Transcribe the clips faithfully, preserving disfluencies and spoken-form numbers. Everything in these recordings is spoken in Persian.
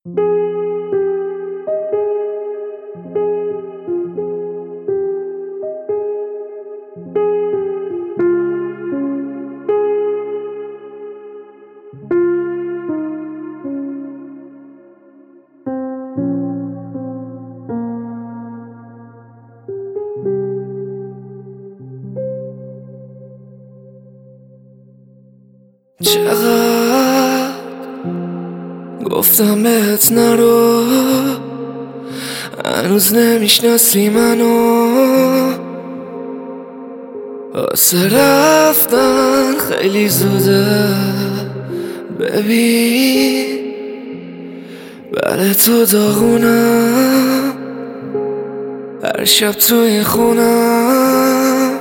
چقدر گفتم بهت نرو، هنوز نمیشناسی منو. واسه رفتن خیلی زوده، ببین برای تو داغونم، هر شب توی خونم.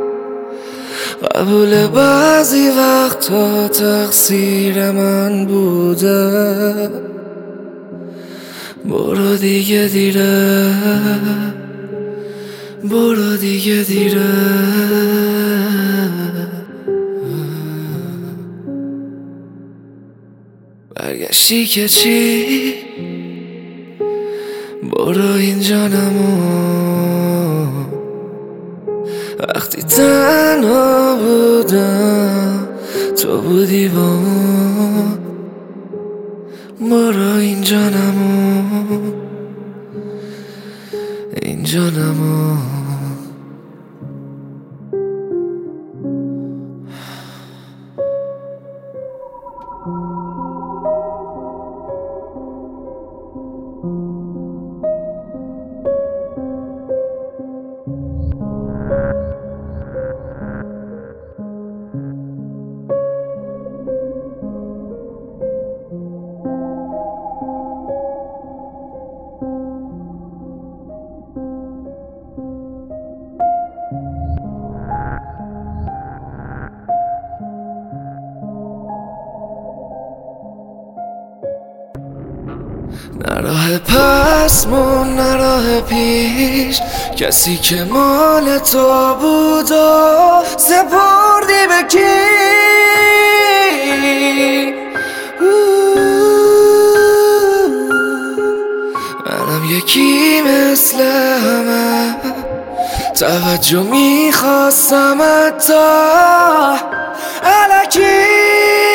قبول بعضی وقتا تقصیر من بوده، برو دیگه دیره، برو دیگه دیره. برگشتی که چی؟ برو اینجا نمون. وقتی تنها بودم تو بودی با من. برو اینجا نمون، اینجا نمون. نه راه پس مون نه راه پیش، کسی که مال تو بود و سپردی به کی؟ منم یکی مثل همه، توجه میخواستم حتی الکی.